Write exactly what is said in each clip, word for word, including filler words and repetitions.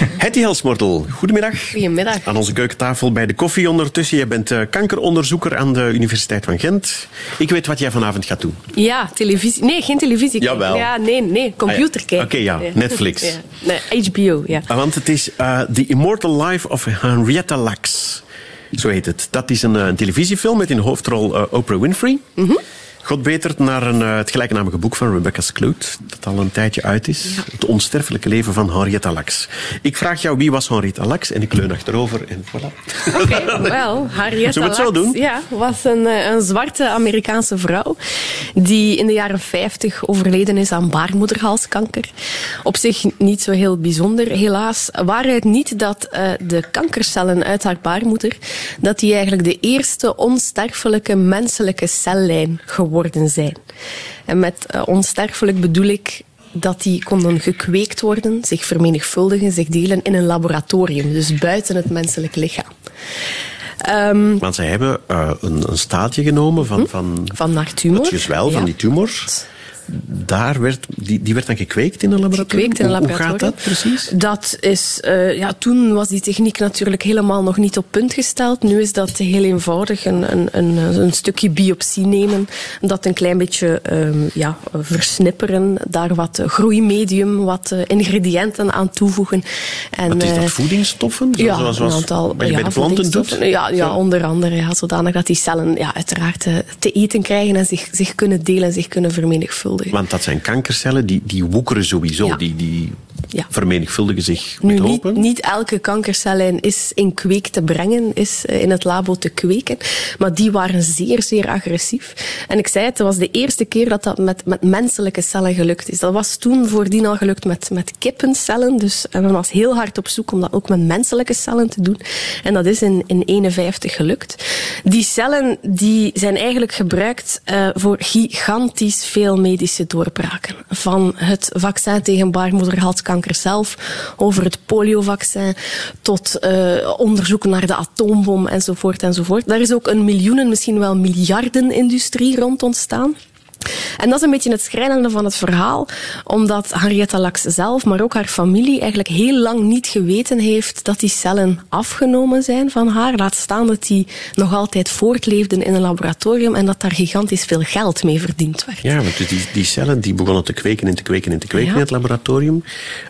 Hetty Helsmoortel, goedemiddag. Goedemiddag. Aan onze keukentafel bij de koffie ondertussen. Je bent uh, kankeronderzoeker aan de Universiteit van Gent. Ik weet wat jij vanavond gaat doen. Ja, televisie. Nee, geen televisie. Jawel. Ja, nee, nee, computer ah, ja. kijken. Oké, okay, ja. Netflix. Ja. Nee, H B O, ja. Want het is uh, The Immortal Life of Henrietta Lacks. Zo heet het. Dat is een, een televisiefilm met in de hoofdrol uh, Oprah Winfrey. Mm-hmm. God betert naar een, uh, het gelijknage boek van Rebecca Skloot, dat al een tijdje uit is. Ja. Het onsterfelijke leven van Henrietta Lacks. Ik vraag jou, wie was Henrietta Lacks? En ik leun achterover en voilà. Oké, okay, wel, Henrietta Zullen we het zo doen? Ja, was een, een zwarte Amerikaanse vrouw die in de jaren vijftig overleden is aan baarmoederhalskanker. Op zich niet zo heel bijzonder, helaas. Waarheid niet dat uh, de kankercellen uit haar baarmoeder, dat die eigenlijk de eerste onsterfelijke menselijke cellijn geworden worden zijn. En met uh, onsterfelijk bedoel ik dat die konden gekweekt worden, zich vermenigvuldigen, zich delen in een laboratorium, dus buiten het menselijk lichaam. Um, Want zij hebben uh, een, een staatje genomen van, van, van haar tumor. Het gezwel ja. van die tumor. Daar werd, die, die werd dan gekweekt in een laboratorium? Gekweekt in een laboratorium. Hoe gaat dat precies? Dat is, uh, ja, toen was die techniek natuurlijk helemaal nog niet op punt gesteld. Nu is dat heel eenvoudig. Een, een, een, een stukje biopsie nemen, dat een klein beetje um, ja, versnipperen, daar wat groeimedium, wat uh, ingrediënten aan toevoegen. En, wat is dat, uh, voedingsstoffen? Ja, zoals een aantal, bij, ja, bij de planten doet? Ja, ja, onder andere. Ja, zodanig dat die cellen ja, uiteraard uh, te eten krijgen en zich, zich kunnen delen, zich kunnen vermenigvuldigen. Want dat zijn kankercellen, die, die woekeren sowieso, ja. die, die ja. vermenigvuldigen zich nu, met hoop. Niet, niet elke kankercellijn is in kweek te brengen, is in het labo te kweken, maar die waren zeer, zeer agressief. En ik zei het, het was de eerste keer dat dat met, met menselijke cellen gelukt is. Dat was toen voordien al gelukt met, met kippencellen, dus en men was heel hard op zoek om dat ook met menselijke cellen te doen. En dat is in, in eenenvijftig gelukt. Die cellen die zijn eigenlijk gebruikt uh, voor gigantisch veel medische doorbraken. Van het vaccin tegen baarmoederhalskanker zelf, over het poliovaccin, tot uh, onderzoek naar de atoombom, enzovoort, enzovoort. Daar is ook een miljoenen, misschien wel miljarden-industrie rond ontstaan. En dat is een beetje het schrijnende van het verhaal, omdat Henrietta Lacks zelf, maar ook haar familie, eigenlijk heel lang niet geweten heeft dat die cellen afgenomen zijn van haar. Laat staan dat die nog altijd voortleefden in een laboratorium en dat daar gigantisch veel geld mee verdiend werd. Ja, want die, die cellen die begonnen te kweken en te kweken en te kweken ja. in het laboratorium.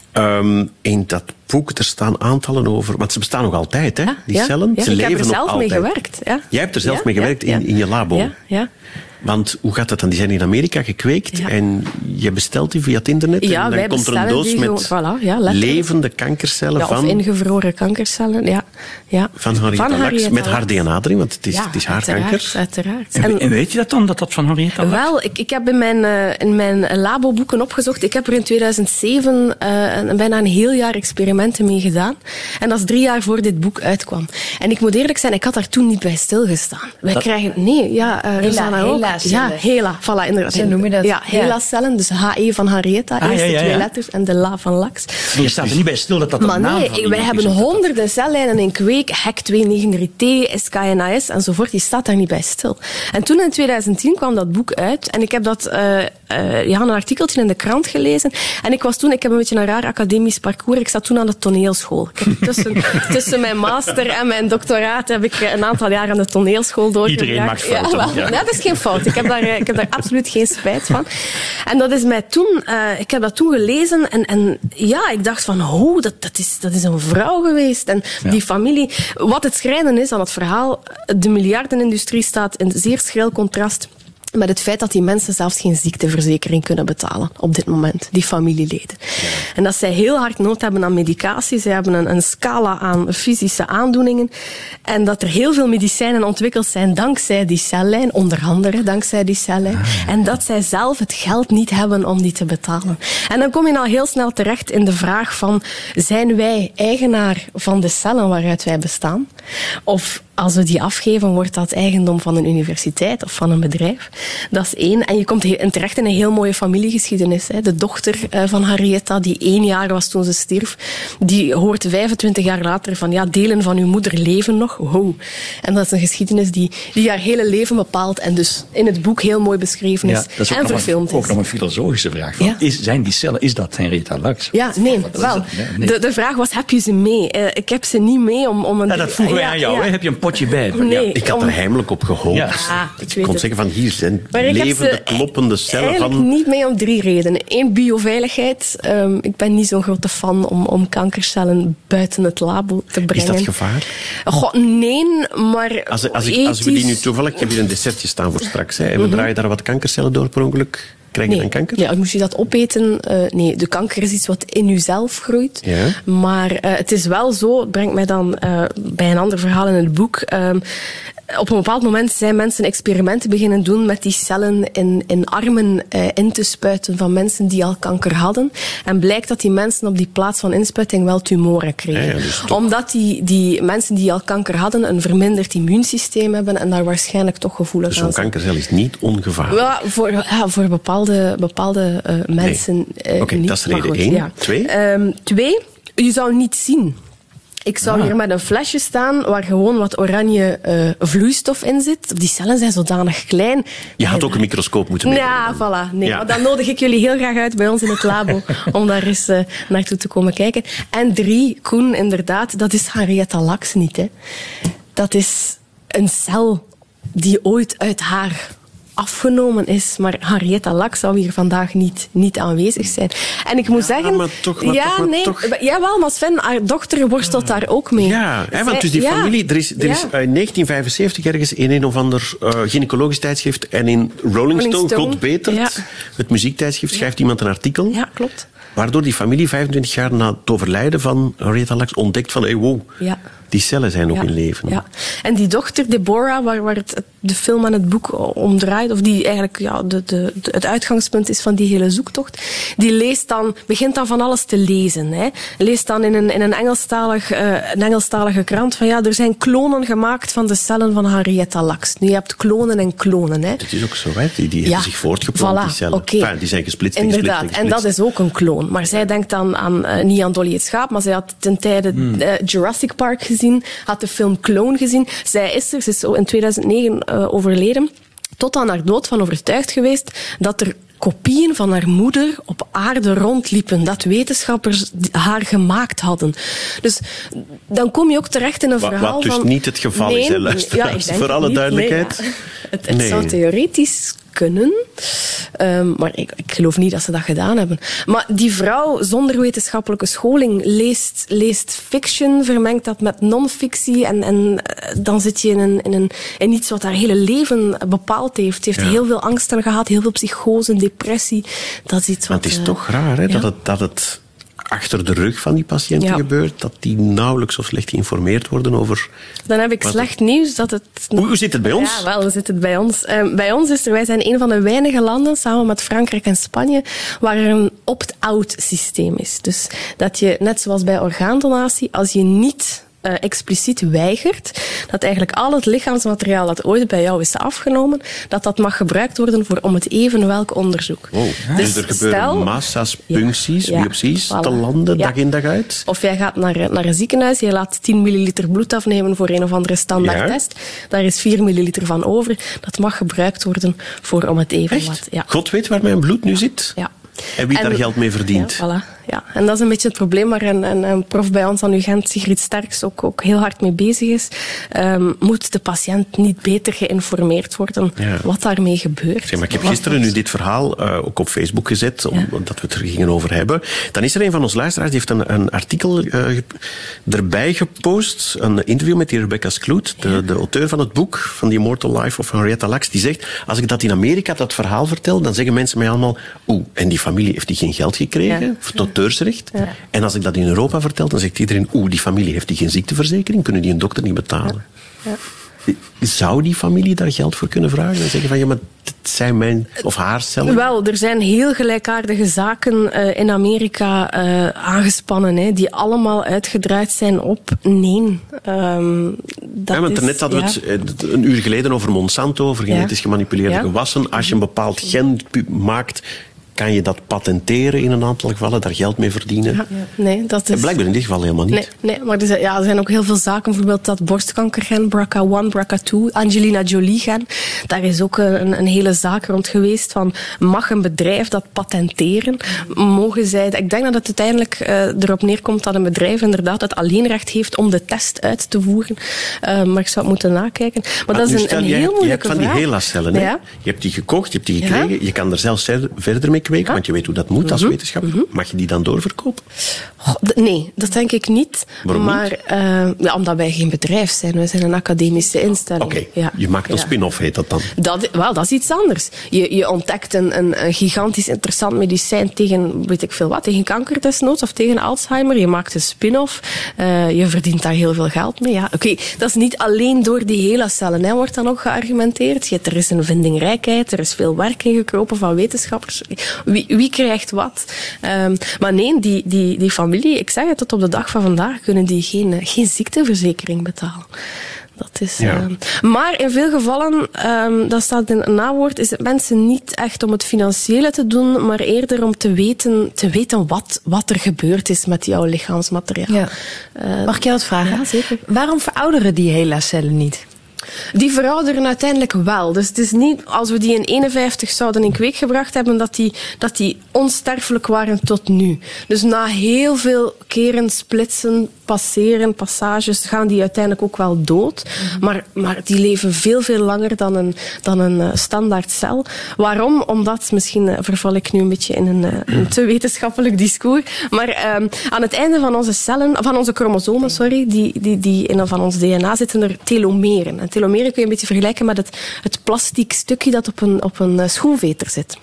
Um, in dat boek, er staan aantallen over, want ze bestaan nog altijd, hè, ja, die ja, cellen. Ja, ze ik leven heb er nog zelf altijd. mee gewerkt. Ja. Jij hebt er zelf ja, mee gewerkt ja, in, ja. in je labo. Ja, ja. Want hoe gaat dat dan? Die zijn in Amerika gekweekt ja. en je bestelt die via het internet ja, en dan wij komt er een doos die met gewoon, voilà, ja, levende kankercellen ja, van... Of ingevroren kankercellen, ja. ja. Van Henrietta Lacks, met haar D N A erin, want het is, ja, het is haar uiteraard, kanker. Uiteraard. En, en weet je dat dan, dat dat van Henrietta Lacks? Wel, ik, ik heb in mijn, uh, in mijn laboboeken opgezocht. Ik heb er in tweeduizend zeven uh, een, bijna een heel jaar experimenten mee gedaan. En dat is drie jaar voor dit boek uitkwam. En ik moet eerlijk zijn, ik had daar toen niet bij stilgestaan. Wij dat... krijgen... Nee, ja, uh, Rosanna ook. Hela-cellen. Ja, Hela, voilà, inderdaad. Zo noem je dat. Ja, Hela-cellen, dus H E van Henrietta, ah, eerste ja, ja, ja. twee letters, en de La van Lacks. Je staat er niet bij stil dat dat maar een naam nee, van wij hebben is, honderden cellijnen in kweek, H E C tweehonderdnegentig drie T, S K N A S enzovoort. Die staat daar niet bij stil. En toen in tweeduizend tien kwam dat boek uit en ik heb dat, uh, uh, ja, een artikeltje in de krant gelezen. En ik was toen, ik heb een beetje een raar academisch parcours. Ik zat toen aan de toneelschool. Ik heb tussen, tussen mijn master en mijn doctoraat heb ik een aantal jaar aan de toneelschool doorgebracht. Iedereen maakt fouten. Ja, ja. Nee, dat is geen fout. Ik heb daar, ik heb daar absoluut geen spijt van. En dat is mij toen, uh, ik heb dat toen gelezen en, en ja, ik dacht van, oh, dat, dat, is, dat is een vrouw geweest. En ja. die familie, wat het schrijnende is aan het verhaal, de miljardenindustrie staat in zeer schril contrast met het feit dat die mensen zelfs geen ziekteverzekering kunnen betalen op dit moment, die familieleden. Ja. En dat zij heel hard nood hebben aan medicatie, zij hebben een, een scala aan fysische aandoeningen en dat er heel veel medicijnen ontwikkeld zijn dankzij die cellijn, onder andere dankzij die cellijn, ah, ja. en dat zij zelf het geld niet hebben om die te betalen. En dan kom je al heel snel terecht in de vraag van, zijn wij eigenaar van de cellen waaruit wij bestaan? Of als we die afgeven, wordt dat eigendom van een universiteit of van een bedrijf. Dat is één. En je komt he- terecht in een heel mooie familiegeschiedenis. Hè. De dochter uh, van Henrietta, die één jaar was toen ze stierf, die hoort vijfentwintig jaar later van ja, delen van uw moeder leven nog. Wow. En dat is een geschiedenis die, die haar hele leven bepaalt en dus in het boek heel mooi beschreven is, Ja, dat is ook en nog verfilmd een, ook is. nog een filosofische vraag. Van, Ja. is, zijn die cellen, is dat Henrietta Lacks? Ja, nee, Wat is wel. het? Nee, nee. De, de vraag was, heb je ze mee? Uh, ik heb ze niet mee om, om een... Ja, dat vroegen wij Ja, aan jou. ja. Hè? Heb je een potje bij? Nee. Ik had om- er heimelijk op gehoopt. Ja. Ah, ik ik weet kon het. zeggen van hier zijn Maar ik heb levende, ze kloppende cellen eigenlijk van... niet mee om drie redenen. Eén, bioveiligheid. Um, ik ben niet zo'n grote fan om, om kankercellen buiten het labo te Is brengen. dat gevaar? God, nee, maar Als, als, ik, als we die nu ethisch- toevallig... Ik heb hier een dessertje staan voor straks. Hè, en we draaien daar wat kankercellen door per ongeluk. Krijg je Nee. dan kanker? Ja, moest je dat opeten? Uh, nee, de kanker is iets wat in jezelf groeit. Ja. Maar uh, het is wel zo, het brengt mij dan uh, bij een ander verhaal in het boek. Um, op een bepaald moment zijn mensen experimenten beginnen doen met die cellen in, in armen uh, in te spuiten van mensen die al kanker hadden. En blijkt dat die mensen op die plaats van inspuiting wel tumoren kregen. Ja, ja, dus toch- Omdat die, die mensen die al kanker hadden een verminderd immuunsysteem hebben en daar waarschijnlijk toch gevoelig Dus aan zo'n zijn. kankercel is niet ongevaarlijk. Ja, voor, ja, voor bepaalde, bepaalde uh, mensen Nee. uh, Oké, niet. dat is Maar reden goed, één. ja. Twee? Um, twee, je zou niet zien. Ik zou Ah. hier met een flesje staan waar gewoon wat oranje uh, vloeistof in zit. Die cellen zijn zodanig klein. Je had ook een microscoop moeten nemen. Ja, voilà. Nee, Ja. maar dan nodig ik jullie heel graag uit bij ons in het labo om daar eens uh, naartoe te komen kijken. En drie, Koen, inderdaad, dat is Henrietta Lacks niet. Hè. Dat is een cel die ooit uit haar afgenomen is, maar Henrietta Lacks zou hier vandaag niet, niet aanwezig zijn. En ik moet zeggen... maar toch, maar ja, toch, maar nee, toch. Jawel, maar Sven, haar dochter worstelt daar ook mee. Ja, hè, want Zij- dus die ja. familie... Er is, er is Ja. uh, in negentien vijfenzeventig ergens in een of ander uh, gynaecologisch tijdschrift en in Rolling, Rolling Stone, Stone, God Betert, ja. het muziektijdschrift, schrijft iemand een artikel. Ja, klopt. Waardoor die familie vijfentwintig jaar na het overlijden van Henrietta Lacks ontdekt van, hey, wow, Ja. die cellen zijn nog Ja, in leven. Ja. En die dochter, Deborah, waar, waar het, de film en het boek om draait, of die eigenlijk ja, de, de, de, het uitgangspunt is van die hele zoektocht, die leest dan, begint dan van alles te lezen. Hè. Leest dan in een, in een, Engelstalig, uh, een Engelstalige krant van ja, er zijn klonen gemaakt van de cellen van Henrietta Lacks. Nu, je hebt klonen en klonen. Hè. Het is ook zo, hè? Die, die hebben zich voortgeplant, voilà, die cellen. okay. Enfin, die zijn gesplitst en Inderdaad, gesplitst en en dat gesplitst. is ook een kloon. Maar zij denkt dan aan, uh, niet aan Dolly het schaap, maar zij had ten tijde Hmm. uh, Jurassic Park gezien, had de film Clone gezien. Zij is er, ze is zo in tweeduizend negen uh, overleden, tot aan haar dood van overtuigd geweest dat er kopieën van haar moeder op aarde rondliepen, dat wetenschappers haar gemaakt hadden. Dus dan kom je ook terecht in een Wat- verhaal wat dus van... niet het geval is, hè, luisteraars. ja, ik denk Voor alle niet, duidelijkheid. nee, ja. Het, het Nee. zou theoretisch kunnen, um, maar ik, ik geloof niet dat ze dat gedaan hebben. Maar die vrouw zonder wetenschappelijke scholing leest, leest fiction, vermengt dat met non-fictie en, en uh, dan zit je in, een, in, een, in iets wat haar hele leven bepaald heeft. Ze heeft Ja. heel veel angsten gehad, heel veel psychose, depressie. Dat is iets Maar wat... het is uh, toch raar, hè, ja. dat, het, dat het achter de rug van die patiënten Ja. gebeurt, dat die nauwelijks of slecht geïnformeerd worden over... Dan heb ik Wat- slecht nieuws dat het... Hoe, hoe zit het bij ons? Ja, wel, hoe zit het bij ons? Um, bij ons is er, wij zijn een van de weinige landen, samen met Frankrijk en Spanje, waar er een opt-out systeem is. Dus dat je, net zoals bij orgaandonatie, als je niet uh, expliciet weigert, dat eigenlijk al het lichaamsmateriaal dat ooit bij jou is afgenomen, dat dat mag gebruikt worden voor om het even welk onderzoek. Oh, dus, er gebeuren stel- massa's puncties, Ja, biopsies voilà. te landen, Ja. dag in dag uit. Of jij gaat naar, naar een ziekenhuis, je laat tien milliliter bloed afnemen voor een of andere standaardtest. Daar is vier milliliter van over. Dat mag gebruikt worden voor om het even Echt? wat... Ja. God weet waar mijn bloed nu zit. Ja. En wie daar geld mee verdient. Ja, voilà. Ja. En dat is een beetje het probleem waar een, een, een prof bij ons aan U Gent, Sigrid Sterks, ook, ook heel hard mee bezig is. Um, moet de patiënt niet beter geïnformeerd worden Ja. wat daarmee gebeurt? Zeg, maar ik heb Wat- gisteren nu dit verhaal uh, ook op Facebook gezet, omdat Ja. we het er gingen over hebben. Dan is er een van onze luisteraars, die heeft een, een artikel uh, ge- erbij gepost, een interview met die Rebecca Skloot, de, Ja. de auteur van het boek, van The Immortal Life of Henrietta Lacks, die zegt, als ik dat in Amerika, dat verhaal vertel, dan zeggen mensen mij allemaal, oeh, en die familie heeft die geen geld gekregen, Ja. voor auteursrecht. Ja. En als ik dat in Europa vertel, dan zegt iedereen, oeh, die familie heeft die geen ziekteverzekering, kunnen die een dokter niet betalen. Ja. Zou die familie daar geld voor kunnen vragen en zeggen van, ja, maar dit zijn mijn of haar cellen? Wel, er zijn heel gelijkaardige zaken uh, in Amerika uh, aangespannen, hè, die allemaal uitgedraaid zijn op nee. Um, dat ja, want is, daarnet hadden ja. we het een uur geleden over Monsanto, over genetisch gemanipuleerde Ja. gewassen. Als je een bepaald gen pu- maakt, kan je dat patenteren in een aantal gevallen, daar geld mee verdienen. Ja. Nee, dat is... En blijkbaar in dit geval helemaal niet. Nee, nee maar er zijn, ja, er zijn ook heel veel zaken. Bijvoorbeeld dat borstkankergen, B R C A één, B R C A twee, Angelina Jolie-gen. Daar is ook een, een hele zaak rond geweest van, mag een bedrijf dat patenteren? Mogen zij... Ik denk dat het uiteindelijk uh, erop neerkomt dat een bedrijf inderdaad het alleenrecht heeft om de test uit te voeren. Uh, maar ik zou het moeten nakijken. Maar, maar dat is een, stel, een jij, heel je moeilijke hebt van vraag. die HeLa-cellen. Ja. Je hebt die gekocht, je hebt die gekregen. Ja. Je kan er zelfs verder mee kweken, Ja. want je weet hoe dat moet als Mm-hmm. wetenschapper. Mm-hmm. Mag je die dan doorverkopen? Goh, d- nee, dat denk ik niet. Waarom maar, niet? Uh, ja, omdat wij geen bedrijf zijn. Wij zijn een academische instelling. Oké, okay. ja. je maakt een ja. spin-off, heet dat dan? Dat, wel, dat is iets anders. Je, je ontdekt een, een, een gigantisch interessant medicijn tegen, weet ik veel wat, tegen kanker desnoods of tegen Alzheimer. Je maakt een spin-off. Uh, je verdient daar heel veel geld mee. Ja. Oké, okay, dat is niet alleen door die HeLa-cellen, hè, wordt dan ook geargumenteerd. Je, er is een vindingrijkheid, er is veel werk ingekropen van wetenschappers. Wie, wie krijgt wat? Um, maar nee, die, die, die familie, ik zeg het, tot op de dag van vandaag kunnen die geen, geen ziekteverzekering betalen. Dat is, ja. uh, maar in veel gevallen, um, dat staat in een nawoord, is het mensen niet echt om het financiële te doen, maar eerder om te weten, te weten wat, wat er gebeurd is met jouw lichaamsmateriaal. Ja. Uh, Mag ik jou wat vragen? Ja, zeker. Waarom verouderen die HeLa-cellen niet? Die verouderen uiteindelijk wel. Dus het is niet als we die in eenenvijftig zouden in kweek gebracht hebben, dat die, dat die onsterfelijk waren tot nu. Dus na heel veel keren splitsen, passeren, passages, gaan die uiteindelijk ook wel dood. Mm-hmm. Maar, maar die leven veel, veel langer dan een, dan een uh, standaard cel. Waarom? Omdat, misschien uh, verval ik nu een beetje in een, uh, een te wetenschappelijk discours, maar um, aan het einde van onze cellen, van onze chromosomen, sorry, die, die, die in van ons D N A zitten er telomeren. En telomeren kun je een beetje vergelijken met het, het plastic stukje dat op een, op een schoenveter zit.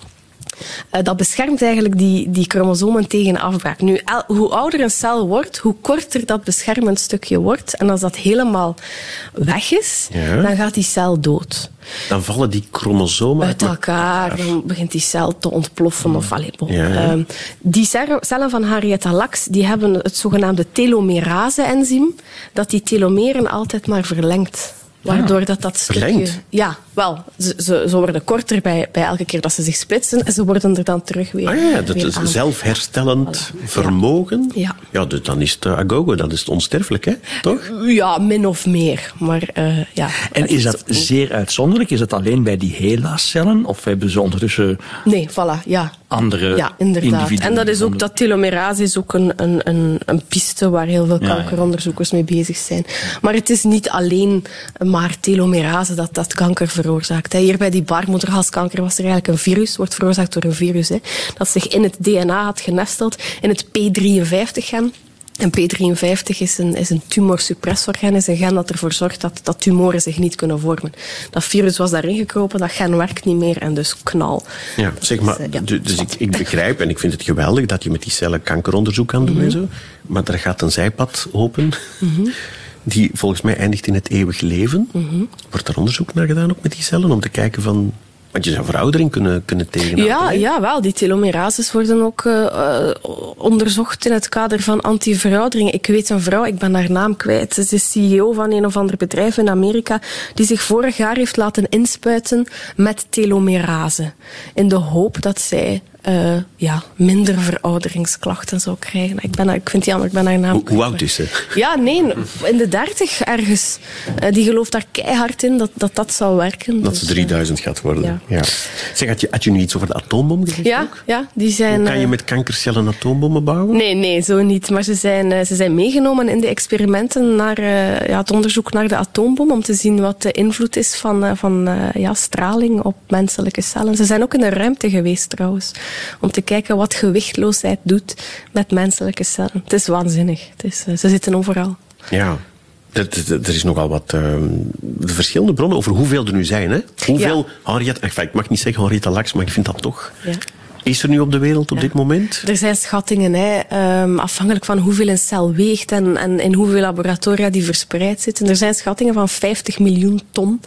Uh, dat beschermt eigenlijk die, die chromosomen tegen afbraak. Nu, el, hoe ouder een cel wordt, hoe korter dat beschermend stukje wordt. En als dat helemaal weg is, ja. dan gaat die cel dood. Dan vallen die chromosomen uit elkaar, dan begint die cel te ontploffen. Of, allez, bon. ja. uh, die cellen van Henrietta Lacks die hebben het zogenaamde telomerase-enzym, dat die telomeren altijd maar verlengt. Waardoor dat, dat stukje... Verlengd? Ja, wel. Ze, ze, ze worden korter bij, bij elke keer dat ze zich splitsen en ze worden er dan terug weer Ah ja, dat weer is aan. zelfherstellend Voilà. vermogen. Ja. Ja, dus dan is het uh, agogo, dat is het onsterfelijk, hè? Toch? Ja, min of meer. Maar uh, ja... En is dat zeer uitzonderlijk? Is dat alleen bij die HeLa-cellen? Of hebben ze ondertussen... Nee, voilà, ja. andere ja, inderdaad. individuen? En dat is ook, dat telomerase is ook een, een, een, een piste waar heel veel kankeronderzoekers mee bezig zijn. Maar het is niet alleen maar telomerase dat, dat kanker veroorzaakt. Hier bij die baarmoederhalskanker was er eigenlijk een virus, wordt veroorzaakt door een virus, hè, dat zich in het D N A had genesteld, in het P drieënvijftig-gen. En P drieënvijftig is een, is een tumorsuppressorgen, is een gen dat ervoor zorgt dat, dat tumoren zich niet kunnen vormen. Dat virus was daarin gekropen, dat gen werkt niet meer en dus knal. Ja, zeg maar, dus, dus, dus ik, ik begrijp en ik vind het geweldig dat je met die cellen kankeronderzoek kan doen mm-hmm. en zo, maar er gaat een zijpad open. Mm-hmm. Die volgens mij eindigt in het eeuwig leven. Mm-hmm. Wordt er onderzoek naar gedaan ook met die cellen om te kijken van... Want je zou veroudering kunnen, kunnen tegenhouden. Ja, ja, wel. Die telomerases worden ook uh, onderzocht in het kader van anti-veroudering. Ik weet een vrouw, ik ben haar naam kwijt. Ze is C E O van een of ander bedrijf in Amerika die zich vorig jaar heeft laten inspuiten met telomerase. In de hoop dat zij uh, ja, minder verouderingsklachten zou krijgen. Ik, ben, ik vind het jammer, ik ben haar naam Hoe, kwijt. hoe oud is ze? Ja, nee, in de dertig ergens. Uh, die gelooft daar keihard in dat dat, dat zou werken. Dat dus, ze drieduizend gaat worden. Ja. Ja. Zeg, had je, had je nu iets over de atoombom gezegd Ja, ook? ja, die zijn... Hoe kan je uh, met kankercellen atoombommen bouwen? Nee, nee, zo niet. Maar ze zijn, uh, ze zijn meegenomen in de experimenten naar uh, ja, het onderzoek naar de atoombom om te zien wat de invloed is van, uh, van uh, ja, straling op menselijke cellen. Ze zijn ook in de ruimte geweest trouwens, om te kijken wat gewichtloosheid doet met menselijke cellen. Het is waanzinnig. Het is, uh, ze zitten overal. Ja. Er, er, er is nogal wat uh, verschillende bronnen over hoeveel er nu zijn. Hè? Hoeveel ja. Henrietta... Enfin, ik mag niet zeggen Henrietta Lacks, maar ik vind dat toch... Ja. Is er nu op de wereld op ja. dit moment? Er zijn schattingen, hè, um, afhankelijk van hoeveel een cel weegt en, en in hoeveel laboratoria die verspreid zitten. Er zijn schattingen van vijftig miljoen ton.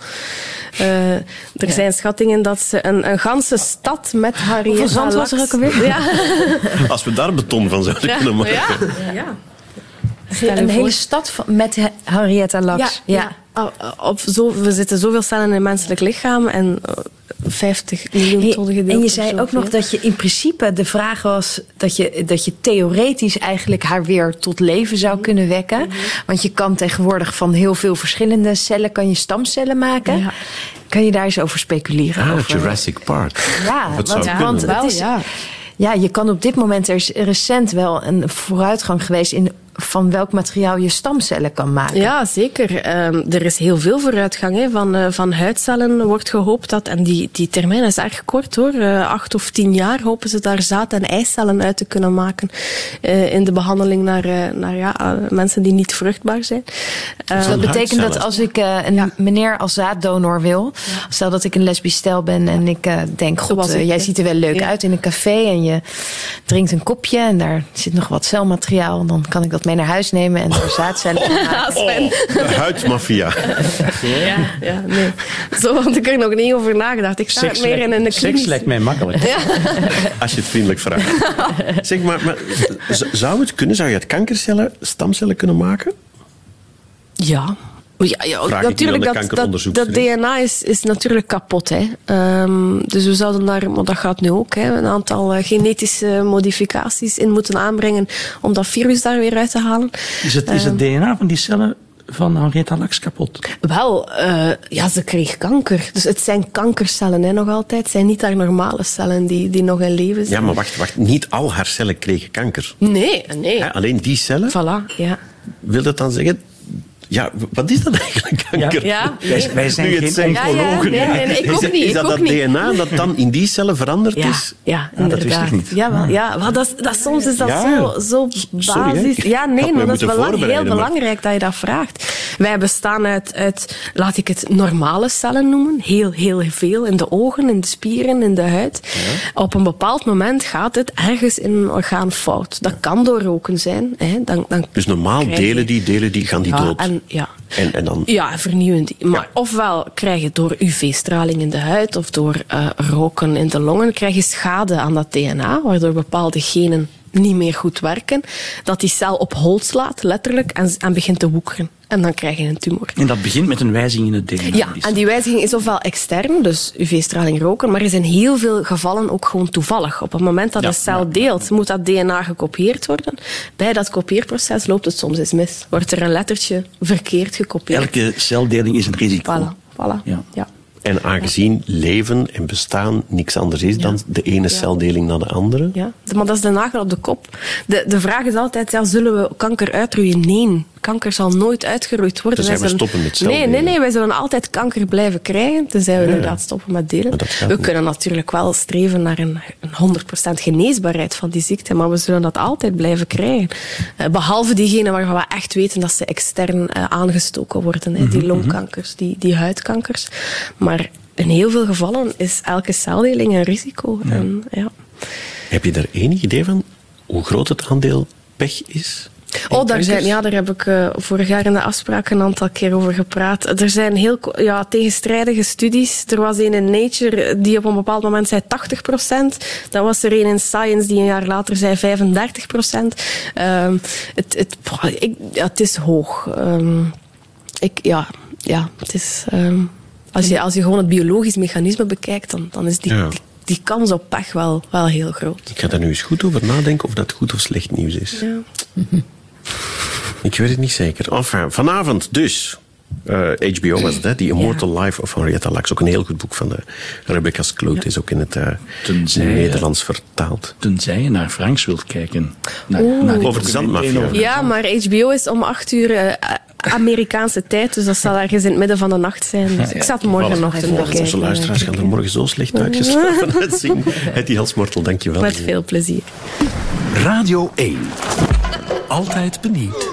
Uh, er ja. zijn schattingen dat ze een, een ganse stad met Henrietta Lacks... Hoeveel zand was er ook alweer? Ja. Als we daar beton van zouden ja. kunnen maken. Ja. Ja. Een hele stad van, met Henrietta Lacks. Ja, ja. Oh, op zo, we zitten zoveel cellen in het menselijk lichaam en vijftig miljoen ton gedeeld. En je zei ook nog dat je in principe de vraag was dat je, dat je theoretisch eigenlijk haar weer tot leven zou kunnen wekken. Mm-hmm. Want je kan tegenwoordig van heel veel verschillende cellen kan je stamcellen maken. Ja. Kan je daar eens over speculeren? Ah, over? Jurassic Park. Ja, want, ja, want het is, ja. ja, je kan op dit moment, er is recent wel een vooruitgang geweest in van welk materiaal je stamcellen kan maken. Ja, zeker. Um, er is heel veel vooruitgang. Hè. Van, uh, van huidcellen wordt gehoopt dat, en die, die termijn is erg kort hoor, uh, acht of tien jaar hopen ze daar zaad- en eicellen uit te kunnen maken uh, in de behandeling naar, uh, naar ja, uh, mensen die niet vruchtbaar zijn. Uh, dus dat betekent dat als ik uh, een ja. meneer als zaaddonor wil, ja. stel dat ik een lesbisch stel ben en ik uh, denk, god, uh, jij ziet er wel leuk ja. uit in een café en je drinkt een kopje en daar zit nog wat celmateriaal, dan kan ik dat mee naar huis nemen en er zaadcellen maken. Oh, de huidmafia. Ja, ja, nee. Zo had ik er nog niet over nagedacht. Ik sta het meer in een klinisch. Seks lijkt mij makkelijk. Ja. Als je het vriendelijk vraagt. Zeg maar, maar, zou het kunnen? Zou je uit kankercellen stamcellen kunnen maken? Ja. Ja, ja natuurlijk, dat, dat, dat D N A is, is natuurlijk kapot. Hè. Um, dus we zouden daar, maar dat gaat nu ook, hè, een aantal uh, genetische modificaties in moeten aanbrengen om dat virus daar weer uit te halen. Is het, is het um, D N A van die cellen van Henrietta Lacks kapot? Wel, uh, ja, ze kreeg kanker. Dus het zijn kankercellen hè, nog altijd. Het zijn niet haar normale cellen die, die nog in leven zijn. Ja, maar wacht, wacht. Niet al haar cellen kregen kanker. Nee, nee. Ja, alleen die cellen? Voilà, ja. Wil dat dan zeggen... Ja, wat is dat eigenlijk, kanker? Ja, ja, nee. Wij zijn nu geen geen oncologen. Ja, ja, nee, nee, ik ook is, niet. is dat ik ook dat niet. D N A dat dan in die cellen veranderd ja, is? Ja, ja, inderdaad. dat wist ik niet. Ja, wel, ja, wel, dat, dat, soms is dat ja. zo, zo basis. Sorry, ja, nee, maar dat is belang, heel maar... belangrijk dat je dat vraagt. Wij bestaan uit, uit, laat ik het normale cellen noemen. Heel, heel veel. In de ogen, in de spieren, in de huid. Ja. Op een bepaald moment gaat het ergens in een orgaan fout. Dat kan door roken zijn. Hè. Dan, dan dus normaal delen die, delen die, gaan die ja, dood? En, ja. En, en dan... Ja, vernieuwen die. Maar ja. ofwel krijg je door U V-straling in de huid of door uh, roken in de longen, krijg je schade aan dat D N A, waardoor bepaalde genen niet meer goed werken, dat die cel op hol slaat, letterlijk, en, en begint te woekeren. En dan krijg je een tumor. En dat begint met een wijziging in het D N A? Ja, en die wijziging is ofwel extern, dus U V-straling, roken, maar is in heel veel gevallen ook gewoon toevallig. Op het moment dat ja, een cel ja. deelt, moet dat D N A gekopieerd worden. Bij dat kopieerproces loopt het soms eens mis. Wordt er een lettertje verkeerd gekopieerd. Elke celdeling is een risico. Voilà, voilà. Ja. ja. En aangezien leven en bestaan niks anders is ja. dan de ene ja. celdeling naar de andere. Ja, maar dat is de nagel op de kop. De, de vraag is altijd, ja, zullen we kanker uitroeien? Nee, kanker zal nooit uitgeroeid worden. Dus wij zullen... stoppen met celdelen? Nee, nee, nee, wij zullen altijd kanker blijven krijgen, tenzij we ja. inderdaad stoppen met delen. We niet. kunnen natuurlijk wel streven naar een, een honderd procent geneesbaarheid van die ziekte, maar we zullen dat altijd blijven krijgen. Uh, behalve diegenen waarvan we echt weten dat ze extern uh, aangestoken worden. Hè, die longkankers, die, die huidkankers. Maar in heel veel gevallen is elke celdeling een risico. Ja. En, ja. Heb je daar enig idee van hoe groot het aandeel pech is? Oh, daar, zijn, ja, daar heb ik uh, vorig jaar in de afspraak een aantal keer over gepraat. Er zijn heel ja, tegenstrijdige studies. Er was een in Nature die op een bepaald moment zei tachtig procent. Dan was er een in Science die een jaar later zei vijfendertig procent. Um, het, het, ik, ja, het is hoog. Um, ik, ja, ja, het is... Um, Als je, als je gewoon het biologisch mechanisme bekijkt, dan, dan is die, ja. die, die kans op pech wel, wel heel groot. Ik ga daar nu eens goed over nadenken of dat goed of slecht nieuws is. Ja. Ik weet het niet zeker. Enfin, vanavond dus. Uh, H B O was het, hè? The Immortal ja. Life of Henrietta Lacks. Ook een heel goed boek van de Rebecca Skloot. Ja. Is ook in het uh, tenzij, Nederlands vertaald. Tenzij je naar Franks wilt kijken. Naar, naar over de zandmafia. Ja, maar H B O is om acht uur... Uh, Amerikaanse tijd, dus dat zal ergens in het midden van de nacht zijn. Dus ik zat morgen nog te bekijken. Onze luisteraars gaan er morgen zo slecht uitgeslapen uitzien. Hetty Halsmortel, dank je wel. Met veel plezier. Radio één. Altijd benieuwd.